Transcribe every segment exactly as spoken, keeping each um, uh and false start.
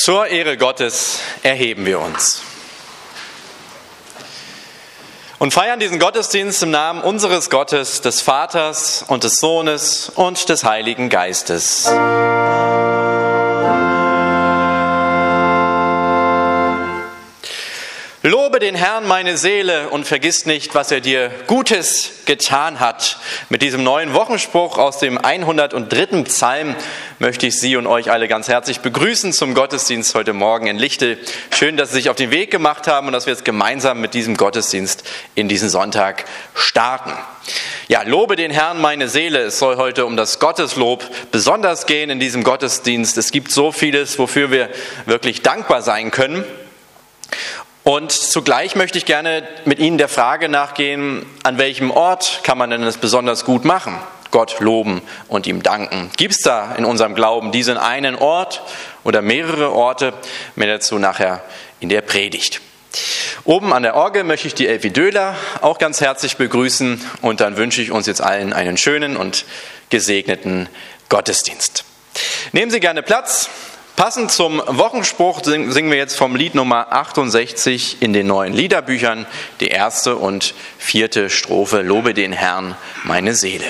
Zur Ehre Gottes erheben wir uns und feiern diesen Gottesdienst im Namen unseres Gottes, des Vaters und des Sohnes und des Heiligen Geistes. Lobe den Herrn, meine Seele, und vergiss nicht, was er dir Gutes getan hat. Mit diesem neuen Wochenspruch aus dem hundertdritten Psalm möchte ich Sie und euch alle ganz herzlich begrüßen zum Gottesdienst heute Morgen in Lichte. Schön, dass Sie sich auf den Weg gemacht haben und dass wir jetzt gemeinsam mit diesem Gottesdienst in diesen Sonntag starten. Ja, lobe den Herrn, meine Seele. Es soll heute um das Gotteslob besonders gehen in diesem Gottesdienst. Es gibt so vieles, wofür wir wirklich dankbar sein können. Und zugleich möchte ich gerne mit Ihnen der Frage nachgehen, an welchem Ort kann man denn das besonders gut machen? Gott loben und ihm danken. Gibt es da in unserem Glauben diesen einen Ort oder mehrere Orte? Mehr dazu nachher in der Predigt. Oben an der Orgel möchte ich die Elfi Döhler auch ganz herzlich begrüßen und dann wünsche ich uns jetzt allen einen schönen und gesegneten Gottesdienst. Nehmen Sie gerne Platz. Passend zum Wochenspruch singen wir jetzt vom Lied Nummer achtundsechzig in den neuen Liederbüchern die erste und vierte Strophe. Lobe den Herrn, meine Seele.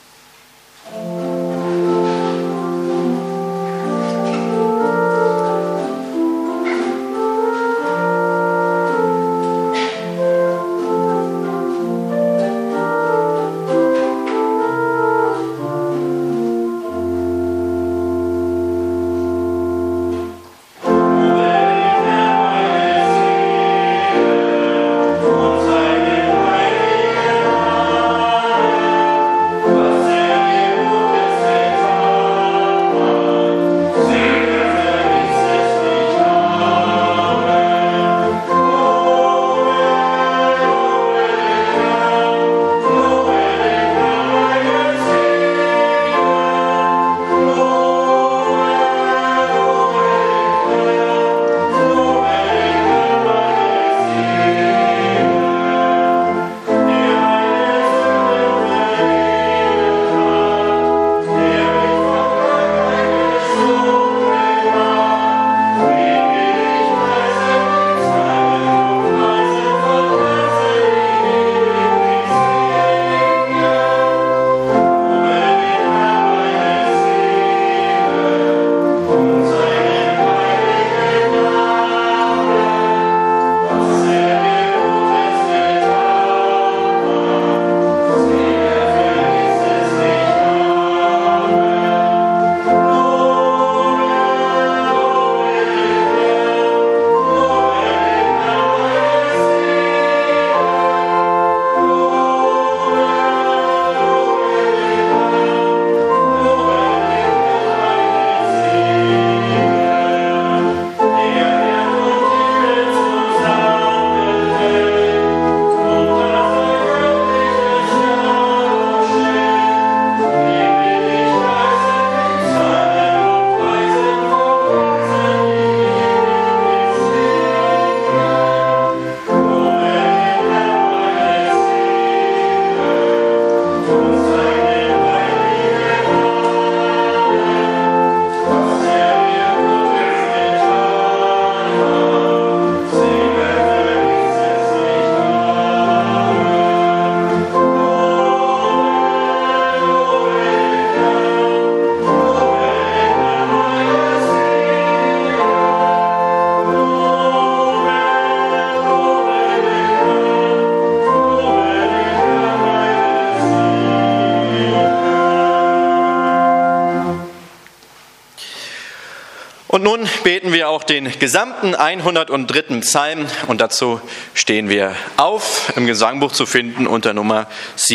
Und nun beten wir auch den gesamten hundertdritten Psalm und dazu stehen wir auf, im Gesangbuch zu finden unter Nummer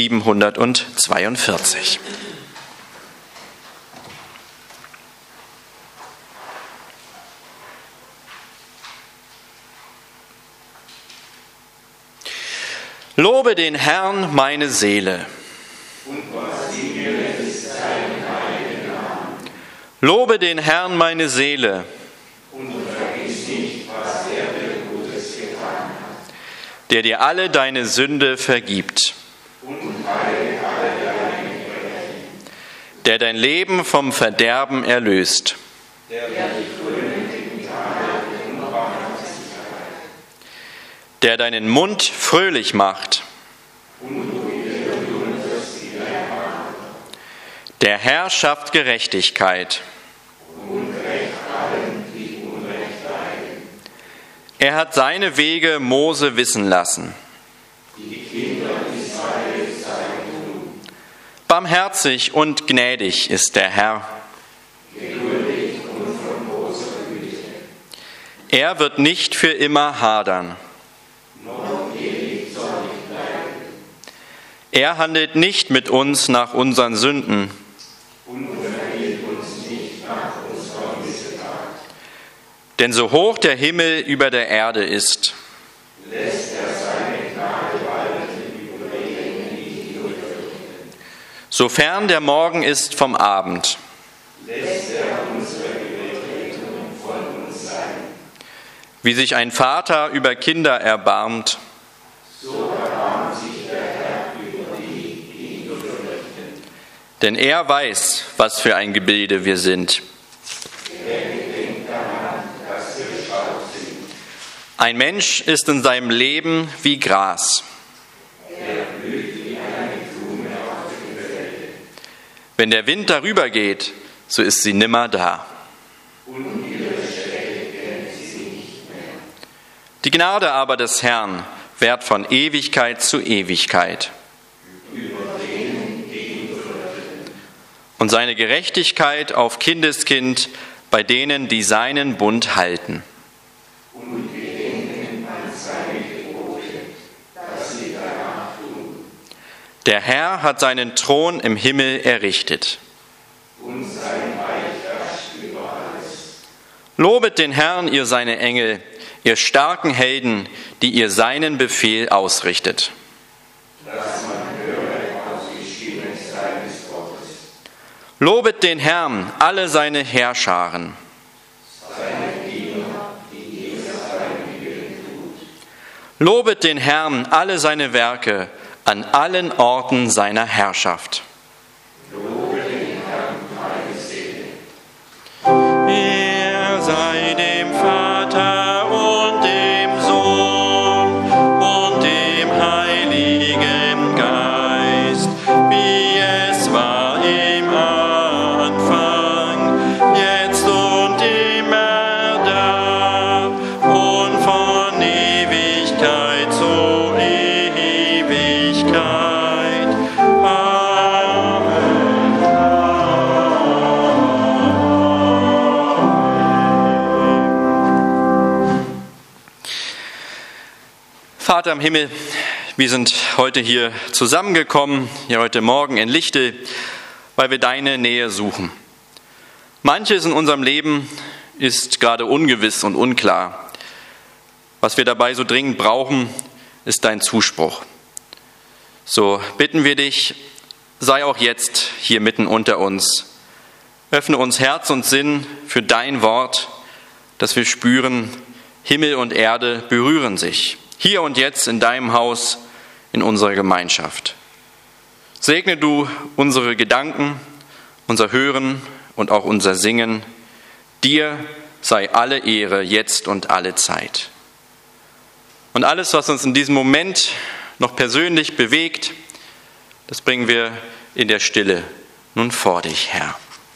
siebenhundertzweiundvierzig. Lobe den Herrn, meine Seele. Und was sie mir ist, seinen heiligen Namen. Lobe den Herrn, meine Seele. Und vergiss nicht, was er dir Gutes getan hat. Der dir alle deine Sünde vergibt. Und heile alle deine Verbrechen. Der dein Leben vom Verderben erlöst. Der dich fröhlich im Tag der deinen Mund fröhlich macht. Der Herr schafft Gerechtigkeit. Er hat seine Wege Mose wissen lassen. Barmherzig und gnädig ist der Herr. Er wird nicht für immer hadern. Er handelt nicht mit uns nach unseren Sünden. Denn so hoch der Himmel über der Erde ist, lässt er seine Gnade walten über denen, die ihn fürchten. Sofern der Morgen ist vom Abend, lässt er unsere Übertretungen von uns sein. Wie sich ein Vater über Kinder erbarmt, so erbarmt sich der Herr über die, die ihn fürchten. Denn er weiß, was für ein Gebilde wir sind. Ein Mensch ist in seinem Leben wie Gras. Er blüht wie eine Blume auf dem Felde. Wenn der Wind darüber geht, so ist sie nimmer da. Und ihre Stelle kennt sie nicht mehr. Die Gnade aber des Herrn währt von Ewigkeit zu Ewigkeit. Über denen, die ihn fürchten. Und seine Gerechtigkeit auf Kindeskind bei denen, die seinen Bund halten. Und der Herr hat seinen Thron im Himmel errichtet. Und sein Reich herrscht über alles. Lobet den Herrn, ihr seine Engel, ihr starken Helden, die ihr seinen Befehl ausrichtet. Dass man höre auf die Stimme seines Gottes. Lobet den Herrn, alle seine Heerscharen. Seine Diener, die ihr seinen Willen tut. Lobet den Herrn, alle seine Werke, an allen Orten seiner Herrschaft. Lobe den Herrn, meine Seele. Er sei dem Vater und dem Sohn und dem Heiligen Geist, wie es war im Anfang, jetzt und immer da und von Ewigkeit zu Ewigkeit. Vater im Himmel, wir sind heute hier zusammengekommen, hier heute Morgen in Lichte, weil wir deine Nähe suchen. Manches in unserem Leben ist gerade ungewiss und unklar. Was wir dabei so dringend brauchen, ist dein Zuspruch. So bitten wir dich, sei auch jetzt hier mitten unter uns. Öffne uns Herz und Sinn für dein Wort, dass wir spüren, Himmel und Erde berühren sich. Hier und jetzt in deinem Haus, in unserer Gemeinschaft. Segne du unsere Gedanken, unser Hören und auch unser Singen. Dir sei alle Ehre jetzt und alle Zeit. Und alles, was uns in diesem Moment noch persönlich bewegt, das bringen wir in der Stille nun vor dich, Herr.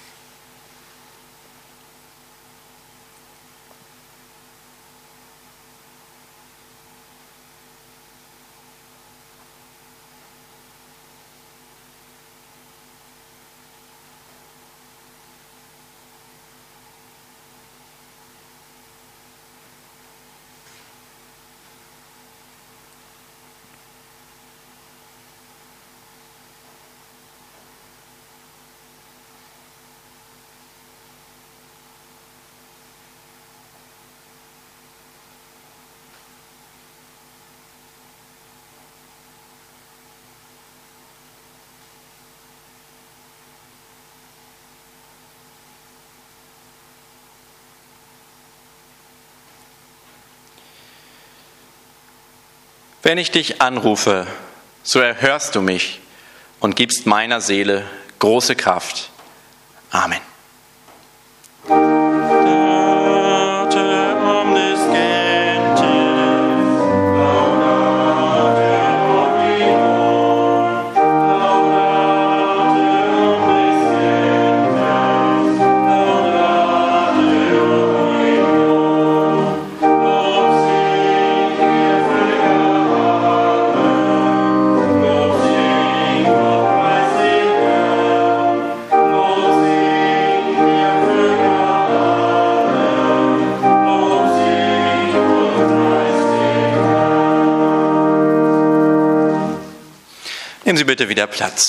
Wenn ich dich anrufe, so erhörst du mich und gibst meiner Seele große Kraft. Amen. Date omnis gente, Nehmen Sie bitte wieder Platz.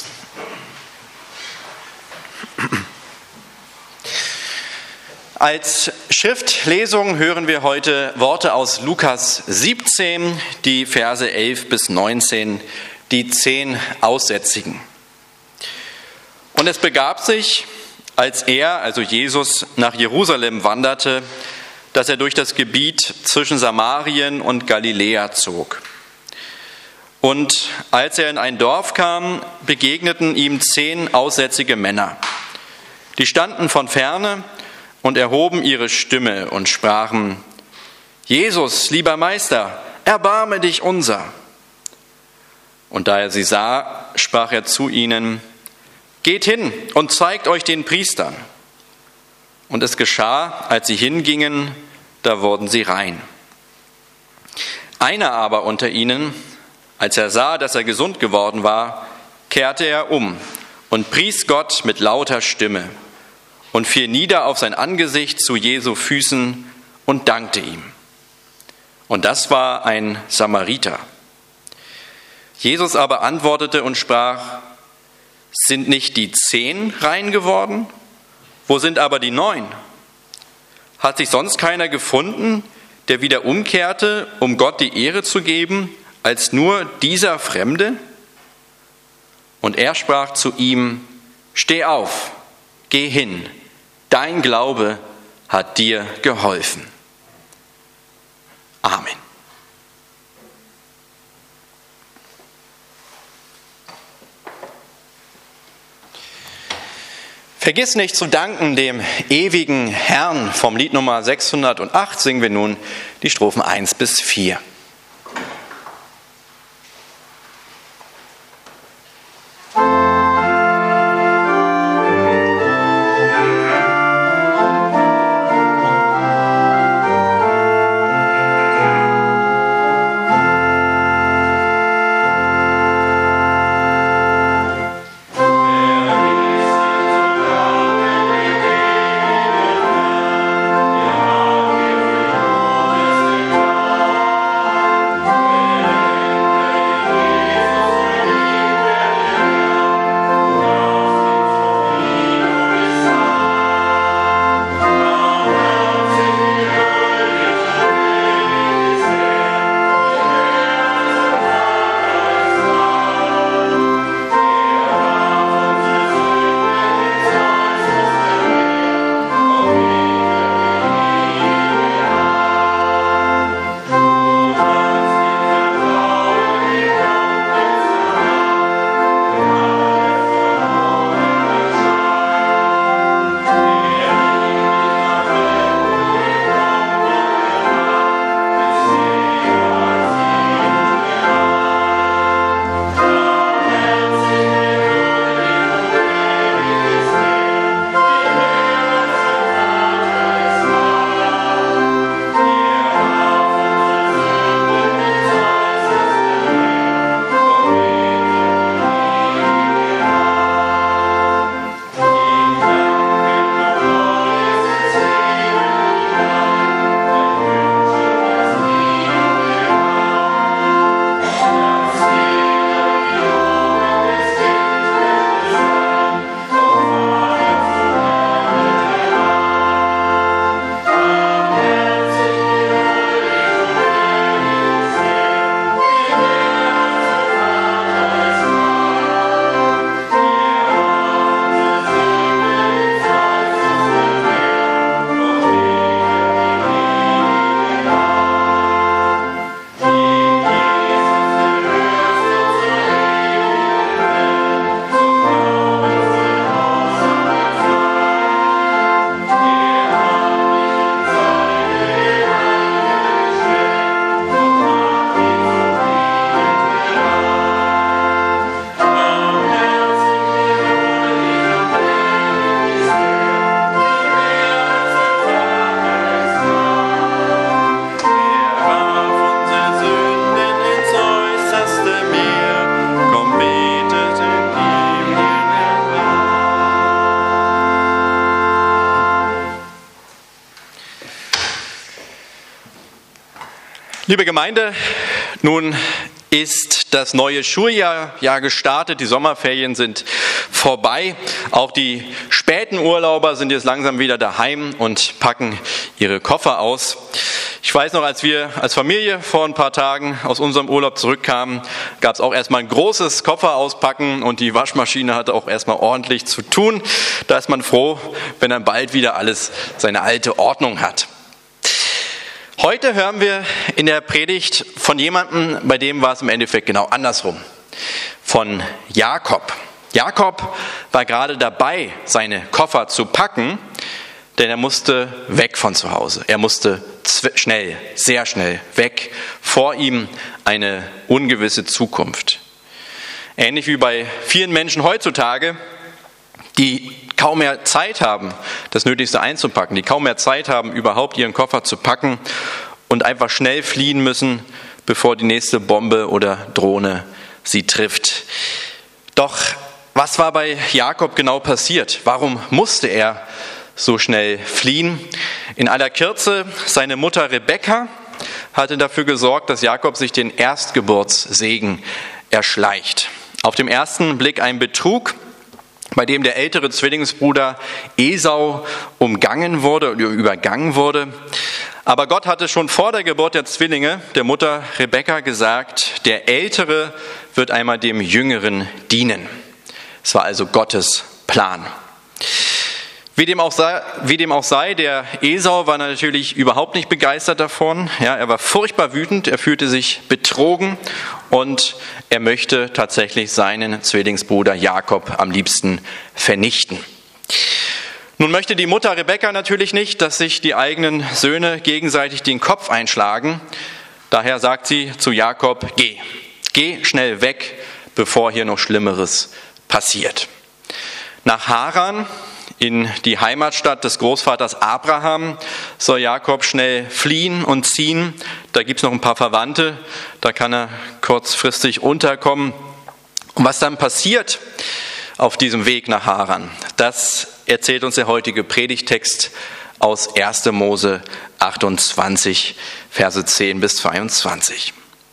Als Schriftlesung hören wir heute Worte aus Lukas siebzehn, die Verse elf bis neunzehn, die zehn Aussätzigen. Und es begab sich, als er, also Jesus, nach Jerusalem wanderte, dass er durch das Gebiet zwischen Samarien und Galiläa zog. Und als er in ein Dorf kam, begegneten ihm zehn aussätzige Männer. Die standen von ferne und erhoben ihre Stimme und sprachen: Jesus, lieber Meister, erbarme dich unser. Und da er sie sah, sprach er zu ihnen: Geht hin und zeigt euch den Priestern. Und es geschah, als sie hingingen, da wurden sie rein. Einer aber unter ihnen, als er sah, dass er gesund geworden war, kehrte er um und pries Gott mit lauter Stimme und fiel nieder auf sein Angesicht zu Jesu Füßen und dankte ihm. Und das war ein Samariter. Jesus aber antwortete und sprach: Sind nicht die zehn rein geworden? Wo sind aber die neun? Hat sich sonst keiner gefunden, der wieder umkehrte, um Gott die Ehre zu geben, als nur dieser Fremde? Und er sprach zu ihm: Steh auf, geh hin, dein Glaube hat dir geholfen. Amen. Vergiss nicht zu danken dem ewigen Herrn. Vom Lied Nummer sechshundertacht singen wir nun die Strophen eins bis vier. Liebe Gemeinde, nun, ist das neue Schuljahr ja gestartet. Die Sommerferien sind vorbei. Auch die späten Urlauber sind jetzt langsam wieder daheim und packen ihre Koffer aus. Ich weiß noch, als wir als Familie vor ein paar Tagen aus unserem Urlaub zurückkamen, gab es auch erstmal ein großes Koffer auspacken und die Waschmaschine hatte auch erstmal ordentlich zu tun. Da ist man froh, wenn dann bald wieder alles seine alte Ordnung hat. Heute hören wir in der Predigt von jemandem, bei dem war es im Endeffekt genau andersrum. Von Jakob. Jakob war gerade dabei, seine Koffer zu packen, denn er musste weg von zu Hause. Er musste schnell, sehr schnell weg. Vor ihm eine ungewisse Zukunft. Ähnlich wie bei vielen Menschen heutzutage, die kaum mehr Zeit haben, das Nötigste einzupacken, die kaum mehr Zeit haben, überhaupt ihren Koffer zu packen und einfach schnell fliehen müssen, bevor die nächste Bombe oder Drohne sie trifft. Doch was war bei Jakob genau passiert? Warum musste er so schnell fliehen? In aller Kürze, seine Mutter Rebekka hatte dafür gesorgt, dass Jakob sich den Erstgeburtssegen erschleicht. Auf dem ersten Blick ein Betrug, bei dem der ältere Zwillingsbruder Esau umgangen wurde oder übergangen wurde. Aber Gott hatte schon vor der Geburt der Zwillinge, der Mutter Rebekka, gesagt, der Ältere wird einmal dem Jüngeren dienen. Es war also Gottes Plan. Wie dem auch sei, wie dem auch sei, der Esau war natürlich überhaupt nicht begeistert davon. Ja, er war furchtbar wütend, er fühlte sich betrogen und er möchte tatsächlich seinen Zwillingsbruder Jakob am liebsten vernichten. Nun möchte die Mutter Rebekka natürlich nicht, dass sich die eigenen Söhne gegenseitig den Kopf einschlagen. Daher sagt sie zu Jakob, geh, geh schnell weg, bevor hier noch Schlimmeres passiert. Nach Haran, in die Heimatstadt des Großvaters Abraham, soll Jakob schnell fliehen und ziehen. Da gibt es noch ein paar Verwandte, da kann er kurzfristig unterkommen. Und was dann passiert auf diesem Weg nach Haran, das erzählt uns der heutige Predigtext aus erster Mose achtundzwanzig, Verse zehn bis zweiundzwanzig.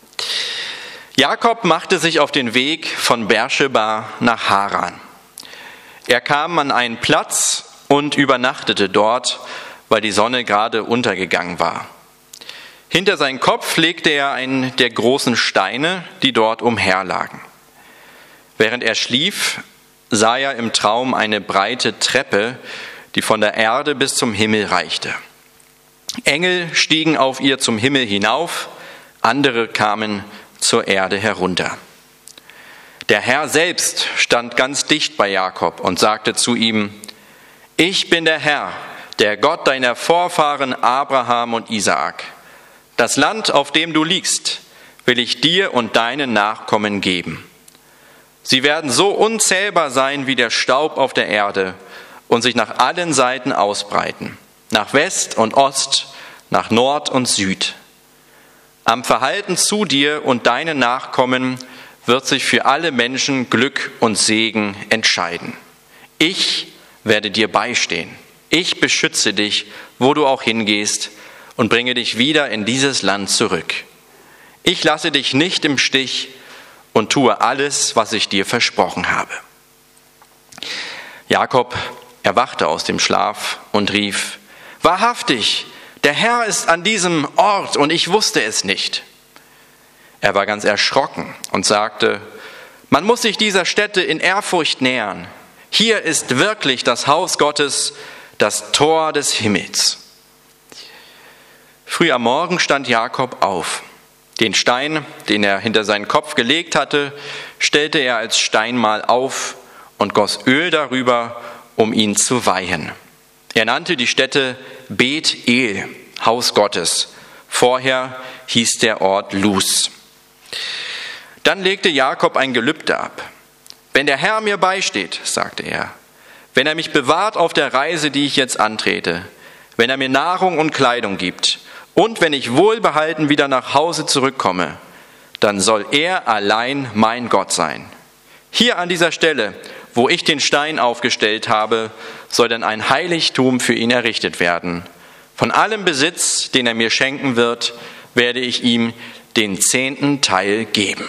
Jakob machte sich auf den Weg von Beersheba nach Haran. Er kam an einen Platz und übernachtete dort, weil die Sonne gerade untergegangen war. Hinter seinen Kopf legte er einen der großen Steine, die dort umherlagen. Während er schlief, sah er im Traum eine breite Treppe, die von der Erde bis zum Himmel reichte. Engel stiegen auf ihr zum Himmel hinauf, andere kamen zur Erde herunter. Der Herr selbst stand ganz dicht bei Jakob und sagte zu ihm, ich bin der Herr, der Gott deiner Vorfahren Abraham und Isaak. Das Land, auf dem du liegst, will ich dir und deinen Nachkommen geben. Sie werden so unzählbar sein wie der Staub auf der Erde und sich nach allen Seiten ausbreiten, nach West und Ost, nach Nord und Süd. Am Verhalten zu dir und deinen Nachkommen wird sich für alle Menschen Glück und Segen entscheiden. Ich werde dir beistehen. Ich beschütze dich, wo du auch hingehst, und bringe dich wieder in dieses Land zurück. Ich lasse dich nicht im Stich und tue alles, was ich dir versprochen habe. Jakob erwachte aus dem Schlaf und rief, wahrhaftig, der Herr ist an diesem Ort und ich wusste es nicht. Er war ganz erschrocken und sagte, man muss sich dieser Stätte in Ehrfurcht nähern. Hier ist wirklich das Haus Gottes, das Tor des Himmels. Früh am Morgen stand Jakob auf. Den Stein, den er hinter seinen Kopf gelegt hatte, stellte er als Steinmal auf und goss Öl darüber, um ihn zu weihen. Er nannte die Stätte Bet-El, Haus Gottes. Vorher hieß der Ort Luz. Dann legte Jakob ein Gelübde ab. Wenn der Herr mir beisteht, sagte er, wenn er mich bewahrt auf der Reise, die ich jetzt antrete, wenn er mir Nahrung und Kleidung gibt und wenn ich wohlbehalten wieder nach Hause zurückkomme, dann soll er allein mein Gott sein. Hier an dieser Stelle, wo ich den Stein aufgestellt habe, soll dann ein Heiligtum für ihn errichtet werden. Von allem Besitz, den er mir schenken wird, werde ich ihm den zehnten Teil geben.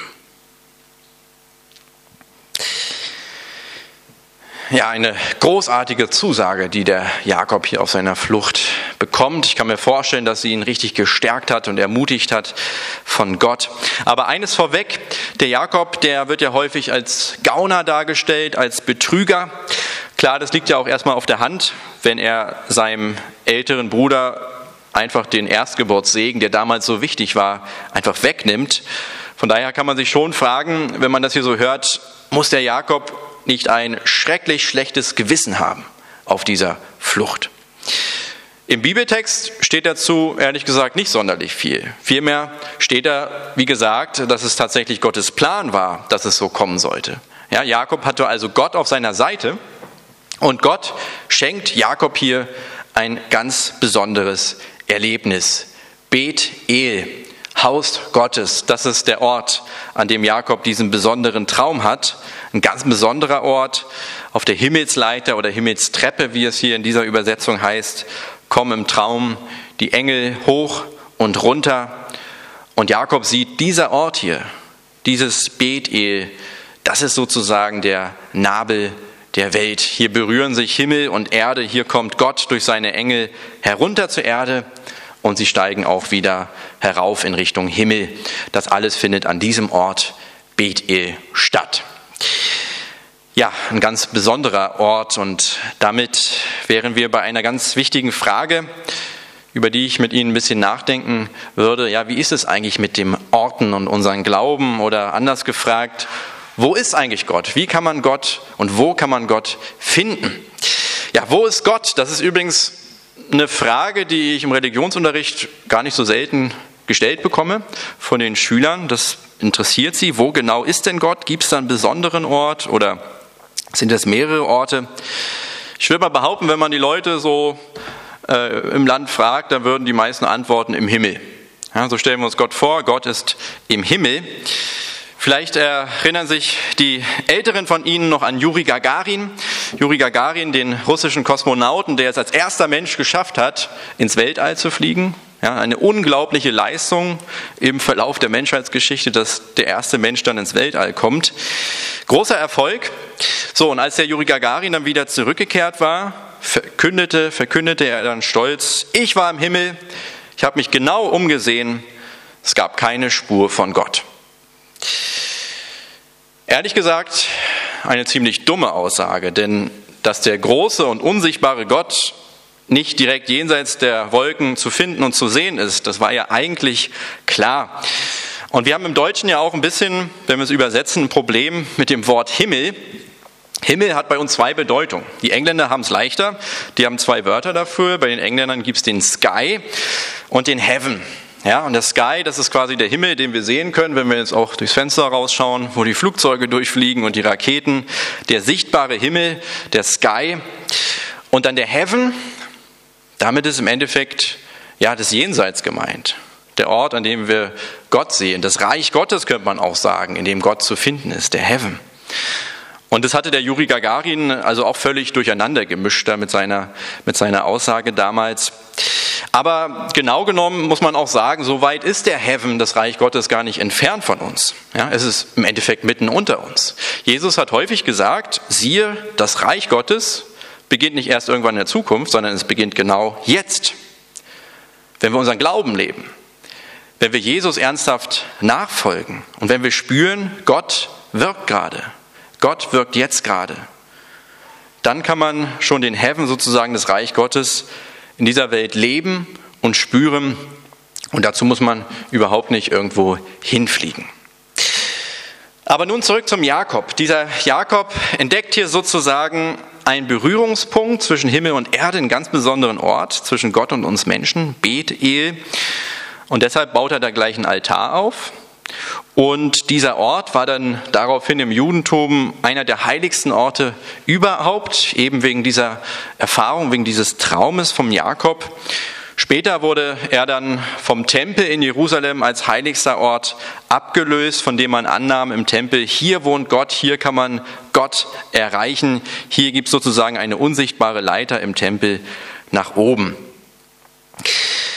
Ja, eine großartige Zusage, die der Jakob hier auf seiner Flucht bekommt. Ich kann mir vorstellen, dass sie ihn richtig gestärkt hat und ermutigt hat von Gott. Aber eines vorweg, der Jakob, der wird ja häufig als Gauner dargestellt, als Betrüger. Klar, das liegt ja auch erstmal auf der Hand, wenn er seinem älteren Bruder einfach den Erstgeburtssegen, der damals so wichtig war, einfach wegnimmt. Von daher kann man sich schon fragen, wenn man das hier so hört, muss der Jakob nicht ein schrecklich schlechtes Gewissen haben auf dieser Flucht? Im Bibeltext steht dazu ehrlich gesagt nicht sonderlich viel. Vielmehr steht da, wie gesagt, dass es tatsächlich Gottes Plan war, dass es so kommen sollte. Ja, Jakob hatte also Gott auf seiner Seite und Gott schenkt Jakob hier ein ganz besonderes Erlebnis. Bet-El, Haus Gottes, das ist der Ort, an dem Jakob diesen besonderen Traum hat. Ein ganz besonderer Ort auf der Himmelsleiter oder Himmelstreppe, wie es hier in dieser Übersetzung heißt, kommen im Traum die Engel hoch und runter. Und Jakob sieht, dieser Ort hier, dieses Bet-El, das ist sozusagen der Nabel der Welt. Hier berühren sich Himmel und Erde, hier kommt Gott durch seine Engel herunter zur Erde und sie steigen auch wieder herauf in Richtung Himmel. Das alles findet an diesem Ort Bet-El statt. Ja, ein ganz besonderer Ort und damit wären wir bei einer ganz wichtigen Frage, über die ich mit Ihnen ein bisschen nachdenken würde. Ja, wie ist es eigentlich mit dem Orten und unseren Glauben? Oder anders gefragt, wo ist eigentlich Gott? Wie kann man Gott und wo kann man Gott finden? Ja, wo ist Gott? Das ist übrigens eine Frage, die ich im Religionsunterricht gar nicht so selten gestellt bekomme von den Schülern. Das interessiert sie. Wo genau ist denn Gott? Gibt es da einen besonderen Ort oder sind das mehrere Orte? Ich würde mal behaupten, wenn man die Leute so äh, im Land fragt, dann würden die meisten antworten im Himmel. Ja, so stellen wir uns Gott vor, Gott ist im Himmel. Vielleicht erinnern sich die Älteren von Ihnen noch an Juri Gagarin. Juri Gagarin, den russischen Kosmonauten, der es als erster Mensch geschafft hat, ins Weltall zu fliegen. Ja, eine unglaubliche Leistung im Verlauf der Menschheitsgeschichte, dass der erste Mensch dann ins Weltall kommt. Großer Erfolg. So, und als der Juri Gagarin dann wieder zurückgekehrt war, verkündete, verkündete er dann stolz, ich war im Himmel, ich habe mich genau umgesehen, es gab keine Spur von Gott. Ehrlich gesagt, eine ziemlich dumme Aussage, denn dass der große und unsichtbare Gott nicht direkt jenseits der Wolken zu finden und zu sehen ist, das war ja eigentlich klar. Und wir haben im Deutschen ja auch ein bisschen, wenn wir es übersetzen, ein Problem mit dem Wort Himmel. Himmel hat bei uns zwei Bedeutungen. Die Engländer haben es leichter, die haben zwei Wörter dafür. Bei den Engländern gibt es den Sky und den Heaven. Ja, und der Sky, das ist quasi der Himmel, den wir sehen können, wenn wir jetzt auch durchs Fenster rausschauen, wo die Flugzeuge durchfliegen und die Raketen. Der sichtbare Himmel, der Sky. Und dann der Heaven, damit ist im Endeffekt ja das Jenseits gemeint. Der Ort, an dem wir Gott sehen. Das Reich Gottes könnte man auch sagen, in dem Gott zu finden ist, der Heaven. Und das hatte der Juri Gagarin also auch völlig durcheinander gemischt da mit seiner, mit seiner Aussage damals. Aber genau genommen muss man auch sagen, so weit ist der Heaven, das Reich Gottes, gar nicht entfernt von uns. Ja, es ist im Endeffekt mitten unter uns. Jesus hat häufig gesagt, siehe, das Reich Gottes beginnt nicht erst irgendwann in der Zukunft, sondern es beginnt genau jetzt. Wenn wir unseren Glauben leben, wenn wir Jesus ernsthaft nachfolgen und wenn wir spüren, Gott wirkt gerade, Gott wirkt jetzt gerade, dann kann man schon den Heaven, sozusagen das Reich Gottes, in dieser Welt leben und spüren. Und dazu muss man überhaupt nicht irgendwo hinfliegen. Aber nun zurück zum Jakob. Dieser Jakob entdeckt hier sozusagen einen Berührungspunkt zwischen Himmel und Erde, einen ganz besonderen Ort zwischen Gott und uns Menschen, Bet-El. Und deshalb baut er da gleich einen Altar auf. Und dieser Ort war dann daraufhin im Judentum einer der heiligsten Orte überhaupt, eben wegen dieser Erfahrung, wegen dieses Traumes vom Jakob. Später wurde er dann vom Tempel in Jerusalem als heiligster Ort abgelöst, von dem man annahm im Tempel, hier wohnt Gott, hier kann man Gott erreichen. Hier gibt es sozusagen eine unsichtbare Leiter im Tempel nach oben.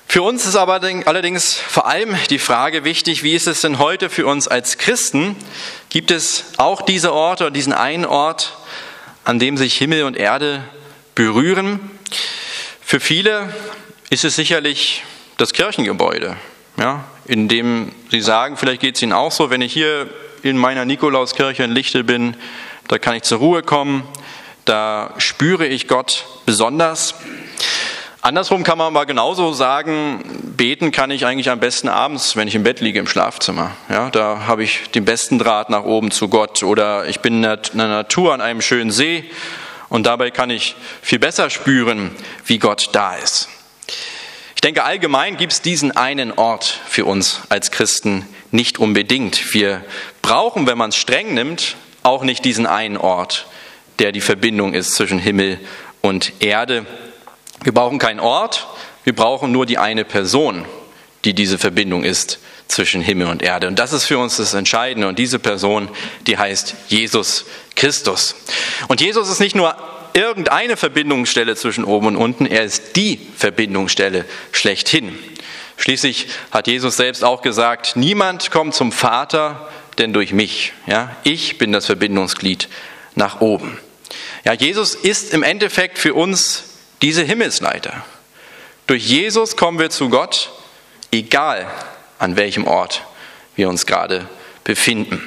Für uns ist aber allerdings vor allem die Frage wichtig, wie ist es denn heute für uns als Christen? Gibt es auch diese Orte oder diesen einen Ort, an dem sich Himmel und Erde berühren? Für viele ist es sicherlich das Kirchengebäude, ja, in dem sie sagen, vielleicht geht es ihnen auch so, wenn ich hier in meiner Nikolauskirche in Lichtel bin, da kann ich zur Ruhe kommen, da spüre ich Gott besonders. Andersrum kann man aber genauso sagen, beten kann ich eigentlich am besten abends, wenn ich im Bett liege im Schlafzimmer. Ja, da habe ich den besten Draht nach oben zu Gott. Oder ich bin in der Natur an einem schönen See und dabei kann ich viel besser spüren, wie Gott da ist. Ich denke, allgemein gibt es diesen einen Ort für uns als Christen nicht unbedingt. Wir brauchen, wenn man es streng nimmt, auch nicht diesen einen Ort, der die Verbindung ist zwischen Himmel und Erde. Wir brauchen keinen Ort, wir brauchen nur die eine Person, die diese Verbindung ist zwischen Himmel und Erde. Und das ist für uns das Entscheidende. Und diese Person, die heißt Jesus Christus. Und Jesus ist nicht nur irgendeine Verbindungsstelle zwischen oben und unten, er ist die Verbindungsstelle schlechthin. Schließlich hat Jesus selbst auch gesagt, niemand kommt zum Vater, denn durch mich. Ja, ich bin das Verbindungsglied nach oben. Ja, Jesus ist im Endeffekt für uns diese Himmelsleiter. Durch Jesus kommen wir zu Gott, egal an welchem Ort wir uns gerade befinden.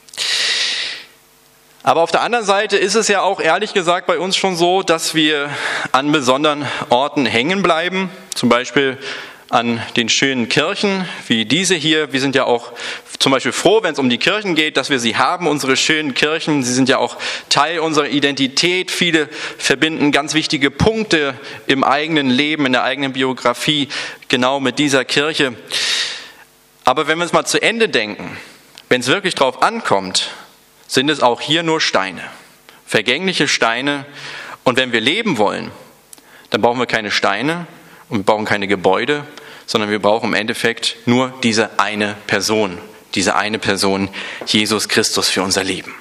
Aber auf der anderen Seite ist es ja auch ehrlich gesagt bei uns schon so, dass wir an besonderen Orten hängen bleiben. Zum Beispiel an den schönen Kirchen wie diese hier. Wir sind ja auch zum Beispiel froh, wenn es um die Kirchen geht, dass wir sie haben, unsere schönen Kirchen. Sie sind ja auch Teil unserer Identität. Viele verbinden ganz wichtige Punkte im eigenen Leben, in der eigenen Biografie genau mit dieser Kirche. Aber wenn wir es mal zu Ende denken, wenn es wirklich drauf ankommt, sind es auch hier nur Steine, vergängliche Steine. Und wenn wir leben wollen, dann brauchen wir keine Steine und wir brauchen keine Gebäude, sondern wir brauchen im Endeffekt nur diese eine Person, diese eine Person, Jesus Christus für unser Leben.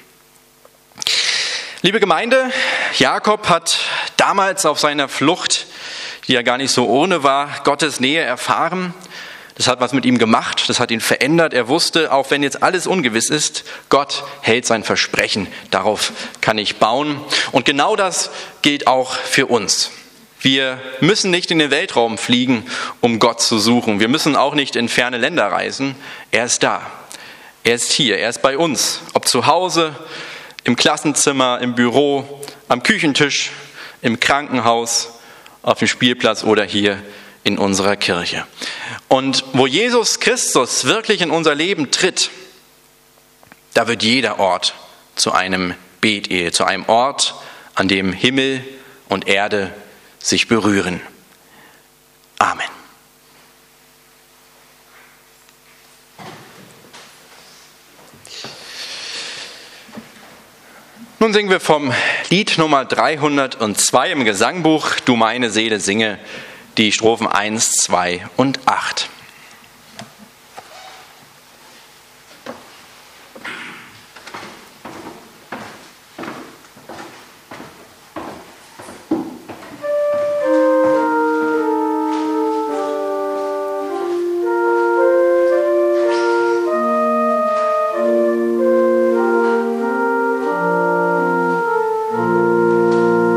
Liebe Gemeinde, Jakob hat damals auf seiner Flucht, die ja gar nicht so ohne war, Gottes Nähe erfahren. Das hat was mit ihm gemacht, das hat ihn verändert. Er wusste, auch wenn jetzt alles ungewiss ist, Gott hält sein Versprechen. Darauf kann ich bauen. Und genau das gilt auch für uns. Wir müssen nicht in den Weltraum fliegen, um Gott zu suchen. Wir müssen auch nicht in ferne Länder reisen. Er ist da. Er ist hier. Er ist bei uns. Ob zu Hause, im Klassenzimmer, im Büro, am Küchentisch, im Krankenhaus, auf dem Spielplatz oder hier in unserer Kirche. Und wo Jesus Christus wirklich in unser Leben tritt, da wird jeder Ort zu einem Betehe, zu einem Ort, an dem Himmel und Erde sich berühren. Amen. Nun singen wir vom Lied Nummer dreihundertzwei im Gesangbuch Du meine Seele singe, die Strophen eins, zwei und acht.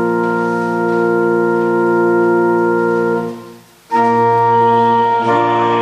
Amen.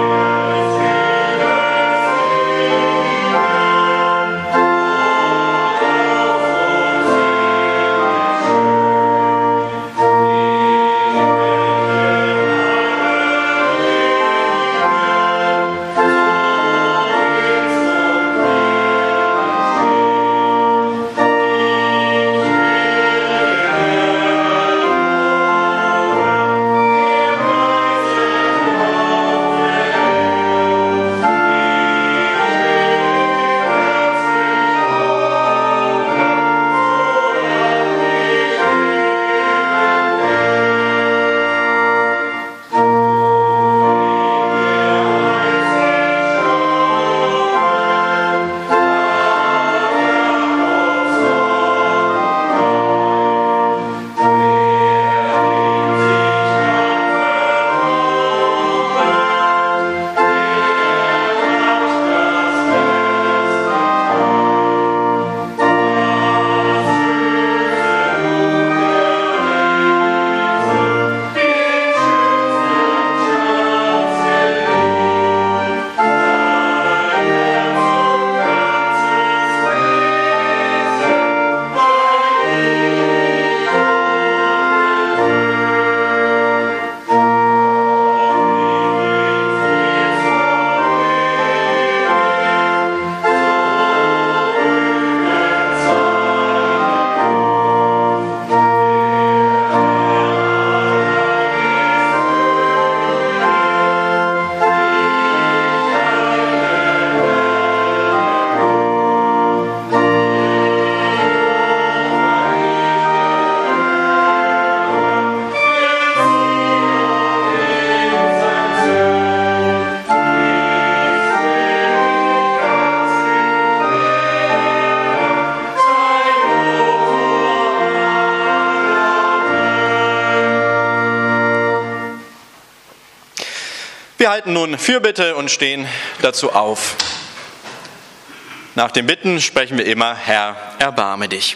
Wir halten nun Fürbitte und stehen dazu auf. Nach dem Bitten sprechen wir immer: Herr, erbarme dich.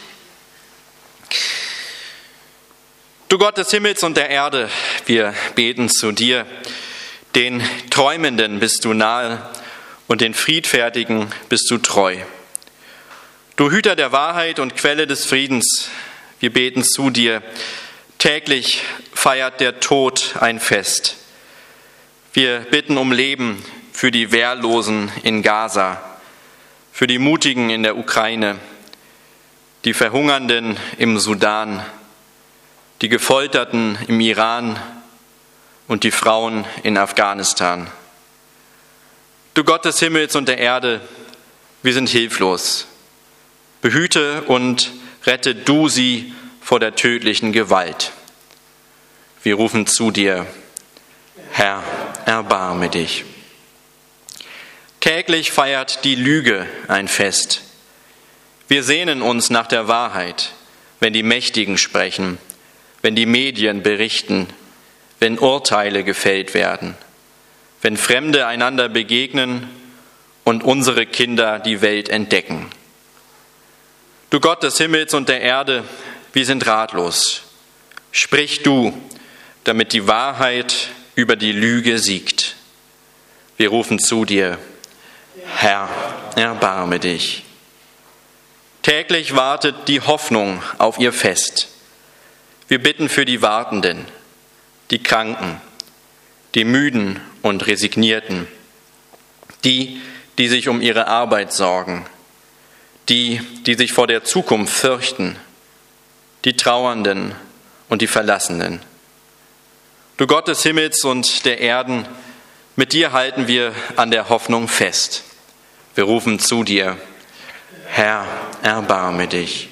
Du Gott des Himmels und der Erde, wir beten zu dir. Den Träumenden bist du nahe und den Friedfertigen bist du treu. Du Hüter der Wahrheit und Quelle des Friedens, wir beten zu dir. Täglich feiert der Tod ein Fest. Wir bitten um Leben für die Wehrlosen in Gaza, für die Mutigen in der Ukraine, die Verhungernden im Sudan, die Gefolterten im Iran und die Frauen in Afghanistan. Du Gott des Himmels und der Erde, wir sind hilflos. Behüte und rette du sie vor der tödlichen Gewalt. Wir rufen zu dir: Herr, erbarme dich. Täglich feiert die Lüge ein Fest. Wir sehnen uns nach der Wahrheit, wenn die Mächtigen sprechen, wenn die Medien berichten, wenn Urteile gefällt werden, wenn Fremde einander begegnen und unsere Kinder die Welt entdecken. Du Gott des Himmels und der Erde, wir sind ratlos. Sprich du, damit die Wahrheit über die Lüge siegt. Wir rufen zu dir: Herr, erbarme dich. Täglich wartet die Hoffnung auf ihr Fest. Wir bitten für die Wartenden, die Kranken, die Müden und Resignierten, die, die sich um ihre Arbeit sorgen, die, die sich vor der Zukunft fürchten, die Trauernden und die Verlassenen. Du Gott des Himmels und der Erden, mit dir halten wir an der Hoffnung fest. Wir rufen zu dir: Herr, erbarme dich.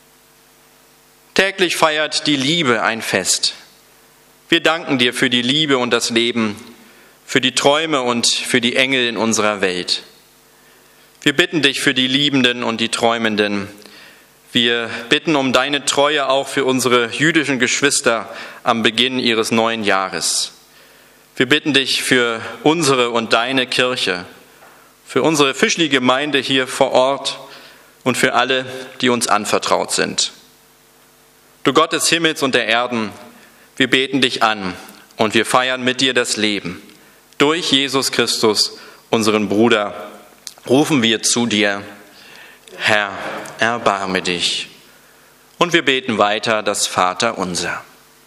Täglich feiert die Liebe ein Fest. Wir danken dir für die Liebe und das Leben, für die Träume und für die Engel in unserer Welt. Wir bitten dich für die Liebenden und die Träumenden. Wir bitten um deine Treue auch für unsere jüdischen Geschwister am Beginn ihres neuen Jahres. Wir bitten dich für unsere und deine Kirche, für unsere Fischli-Gemeinde hier vor Ort und für alle, die uns anvertraut sind. Du Gott des Himmels und der Erden, wir beten dich an und wir feiern mit dir das Leben. Durch Jesus Christus, unseren Bruder, rufen wir zu dir: Herr, erbarme dich. Und wir beten weiter das Vaterunser.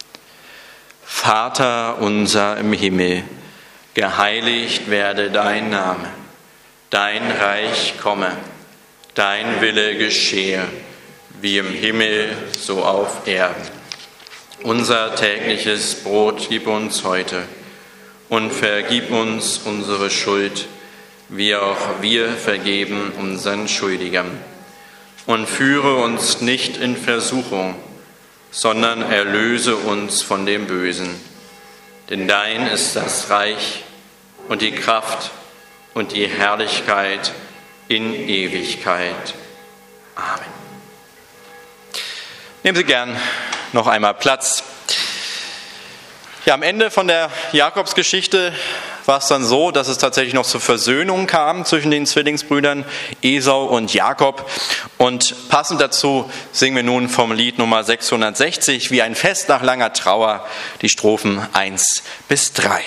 Vater unser im Himmel, geheiligt werde dein Name. Dein Reich komme, dein Wille geschehe, wie im Himmel, so auf Erden. Unser tägliches Brot gib uns heute und vergib uns unsere Schuld, wie auch wir vergeben unseren Schuldigern. Und führe uns nicht in Versuchung, sondern erlöse uns von dem Bösen. Denn dein ist das Reich und die Kraft und die Herrlichkeit in Ewigkeit. Amen. Nehmen Sie gern noch einmal Platz. Ja, am Ende von der Jakobsgeschichte war es dann so, dass es tatsächlich noch zur Versöhnung kam zwischen den Zwillingsbrüdern Esau und Jakob. Und passend dazu singen wir nun vom Lied Nummer sechshundertsechzig, wie ein Fest nach langer Trauer, die Strophen eins bis drei.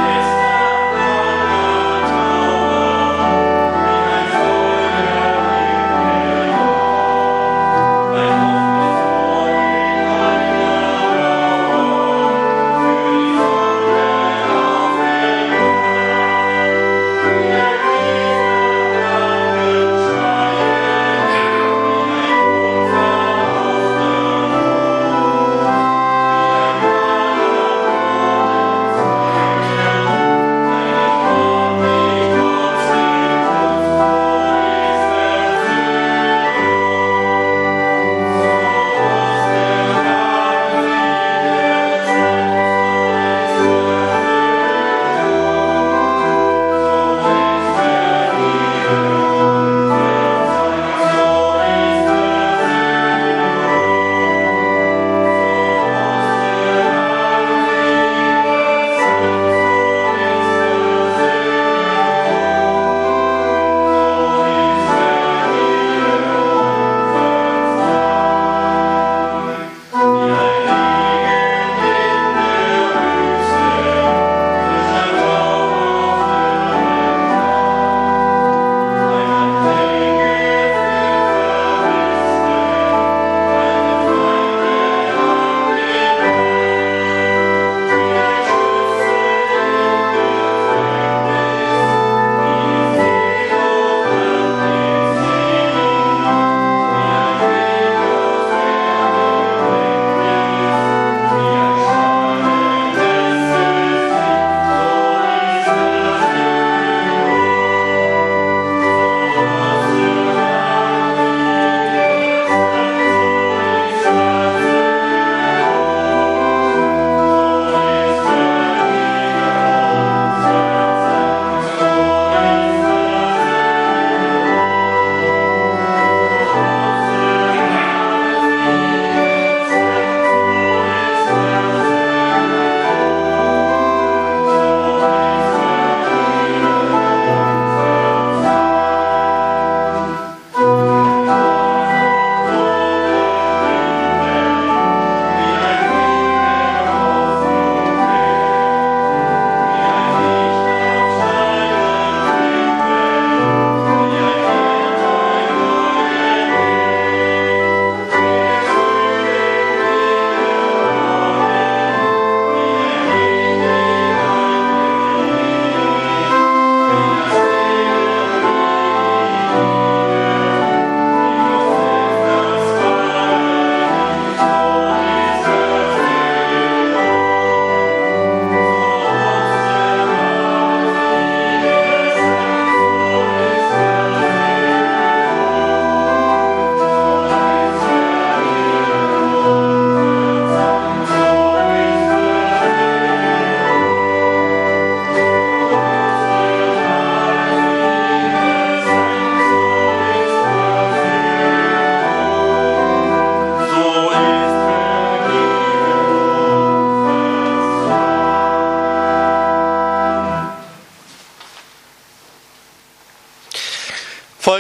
Wie ein Fest nach langer Trauer, wie ein Feuer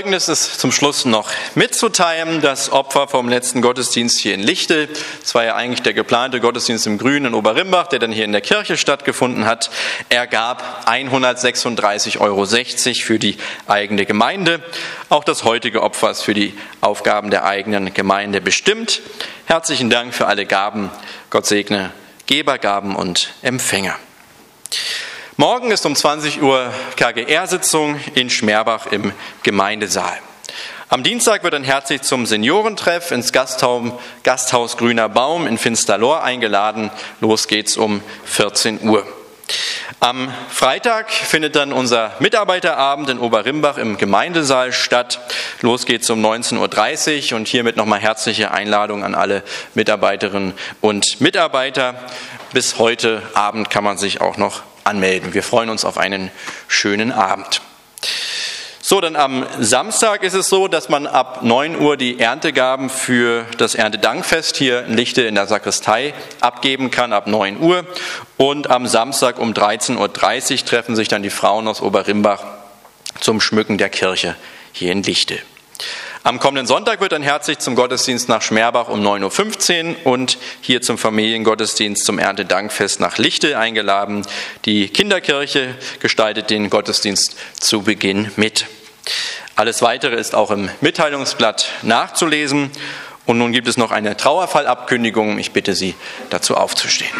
Folgendes ist zum Schluss noch mitzuteilen. Das Opfer vom letzten Gottesdienst hier in Lichte, das war ja eigentlich der geplante Gottesdienst im Grünen in Oberrimbach, der dann hier in der Kirche stattgefunden hat. Er gab hundertsechsunddreißig Euro sechzig für die eigene Gemeinde. Auch das heutige Opfer ist für die Aufgaben der eigenen Gemeinde bestimmt. Herzlichen Dank für alle Gaben. Gott segne Gebergaben und Empfänger. Morgen ist um zwanzig Uhr K G R-Sitzung in Schmerbach im Gemeindesaal. Am Dienstag wird dann herzlich zum Seniorentreff ins Gasthaus, Gasthaus Grüner Baum in Finsterlohr eingeladen. Los geht's um vierzehn Uhr. Am Freitag findet dann unser Mitarbeiterabend in Oberrimbach im Gemeindesaal statt. Los geht's um neunzehn Uhr dreißig und hiermit nochmal herzliche Einladung an alle Mitarbeiterinnen und Mitarbeiter. Bis heute Abend kann man sich auch noch anmelden. Wir freuen uns auf einen schönen Abend. So, dann am Samstag ist es so, dass man ab neun Uhr die Erntegaben für das Erntedankfest hier in Lichte in der Sakristei abgeben kann, ab neun Uhr. Und am Samstag um dreizehn Uhr dreißig treffen sich dann die Frauen aus Oberrimbach zum Schmücken der Kirche hier in Lichte. Am kommenden Sonntag wird dann herzlich zum Gottesdienst nach Schmerbach um neun Uhr fünfzehn und hier zum Familiengottesdienst zum Erntedankfest nach Lichte eingeladen. Die Kinderkirche gestaltet den Gottesdienst zu Beginn mit. Alles Weitere ist auch im Mitteilungsblatt nachzulesen. Und nun gibt es noch eine Trauerfallabkündigung. Ich bitte Sie, dazu aufzustehen.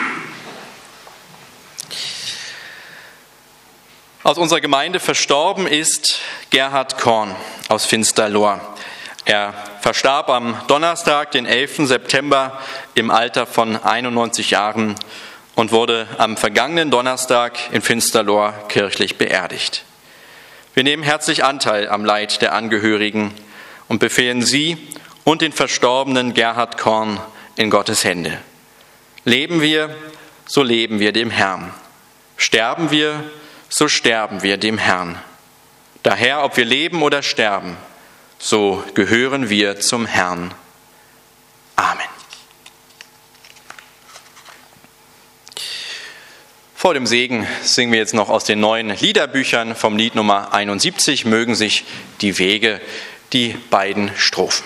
Aus unserer Gemeinde verstorben ist Gerhard Korn aus Finsterlohr. Er verstarb am Donnerstag, den elften September, im Alter von einundneunzig Jahren und wurde am vergangenen Donnerstag in Finsterlohr kirchlich beerdigt. Wir nehmen herzlich Anteil am Leid der Angehörigen und befehlen Sie und den verstorbenen Gerhard Korn in Gottes Hände. Leben wir, so leben wir dem Herrn. Sterben wir, so sterben wir dem Herrn. Daher, ob wir leben oder sterben, so gehören wir zum Herrn. Amen. Vor dem Segen singen wir jetzt noch aus den neuen Liederbüchern vom Lied Nummer einundsiebzig, Mögen sich die Wege, die beiden Strophen.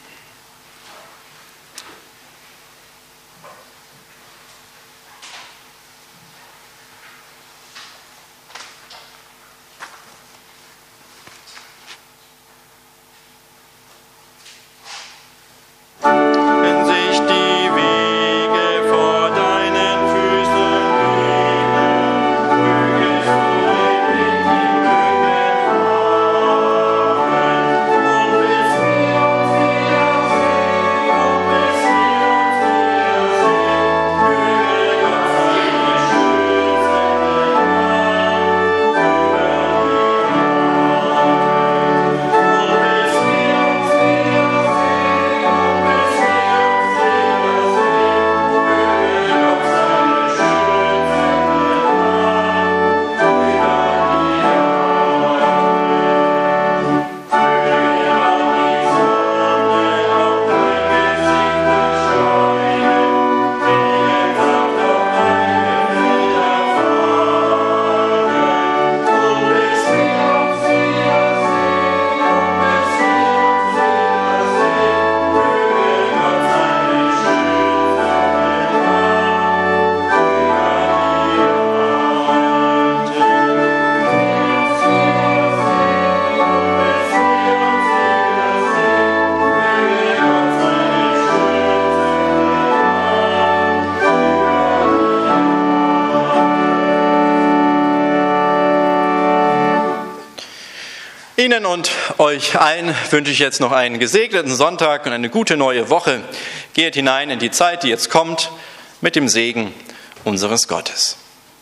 Ihnen und euch allen wünsche ich jetzt noch einen gesegneten Sonntag und eine gute neue Woche. Geht hinein in die Zeit, die jetzt kommt, mit dem Segen unseres Gottes.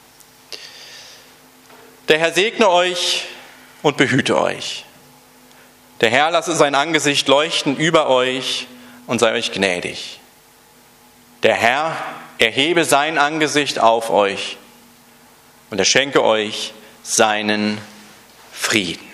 Der Herr segne euch und behüte euch. Der Herr lasse sein Angesicht leuchten über euch und sei euch gnädig. Der Herr erhebe sein Angesicht auf euch und er schenke euch seinen Frieden.